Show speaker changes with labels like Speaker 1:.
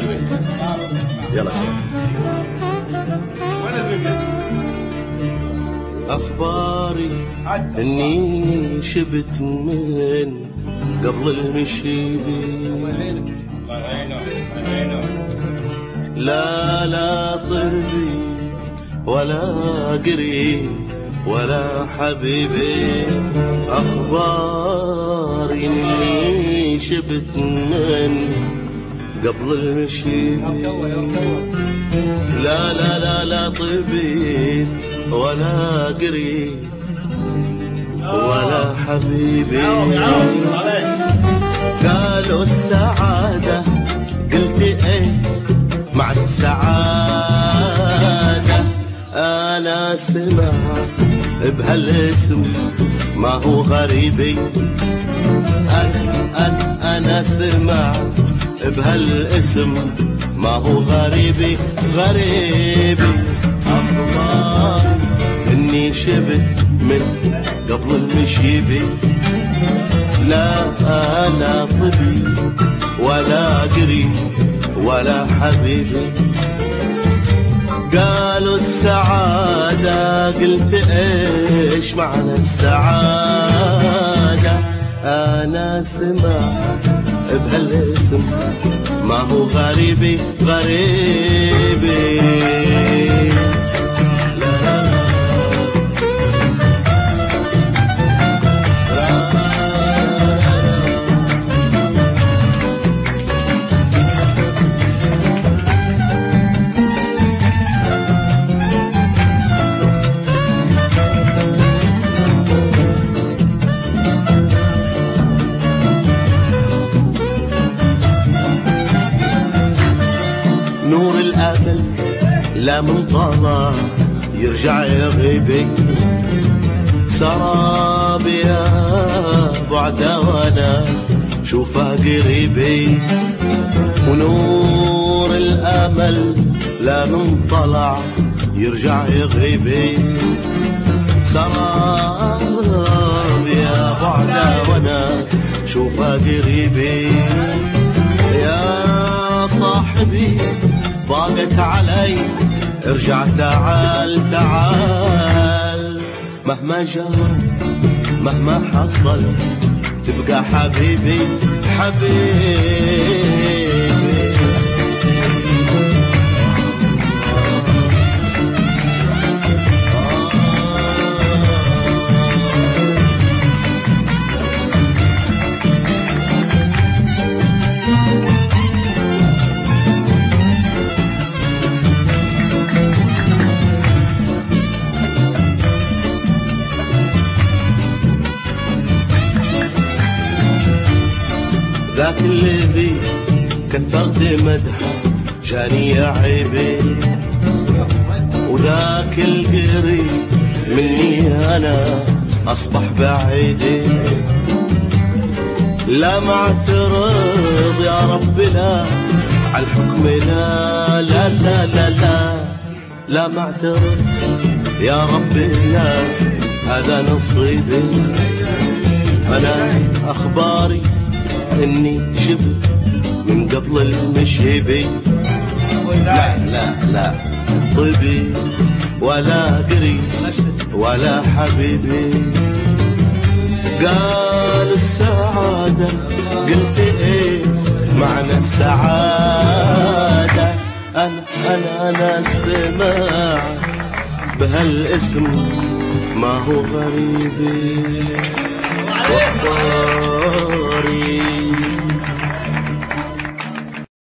Speaker 1: يلا أخباري إني شبت من قبل المشيبي، لا طبي ولا قريب ولا حبيبي. أخباري إني شبت من قبل المشيبي، لا طبيب ولا قريب ولا حبيبي. قالوا السعادة، قلت ايه معنى السعادة؟ انا سمعت بهالاسم ما هو غريبي، انا سمعت بهالاسم ما هو غريبي. أخبار إني شبت من قبل المشيبي، لا طبي ولا قريب ولا حبيبي. قالوا السعادة، قلت ايش معنى السعادة؟ انا سمعت بهالاسم ما هو غريبي. نور الأمل لا من طلع يرجع يغيبي، سراب يا بعده وانا شوفه قريبي. ونور الأمل لا من طلع يرجع يغيبي، سراب يا بعده وانا شوفه قريبي. يا صاحبي ضاقت علي، ارجع تعال مهما جرى مهما حصل تبقى حبيبي. ذاك الذي كثرت مدحه جاني يا عيبي، وذاك القريب مني انا اصبح بعيدي. لا معترض يا رب لا عالحكم، لا معترض يا رب لا، هذا نصيبي. انا اخباري اني شبت من قبل المشيبي، لا طبي ولا قريب ولا حبيبي. قالوا السعادة، قلت ايه معنى السعادة؟ انا سمعت بهالاسم ما هو غريبي.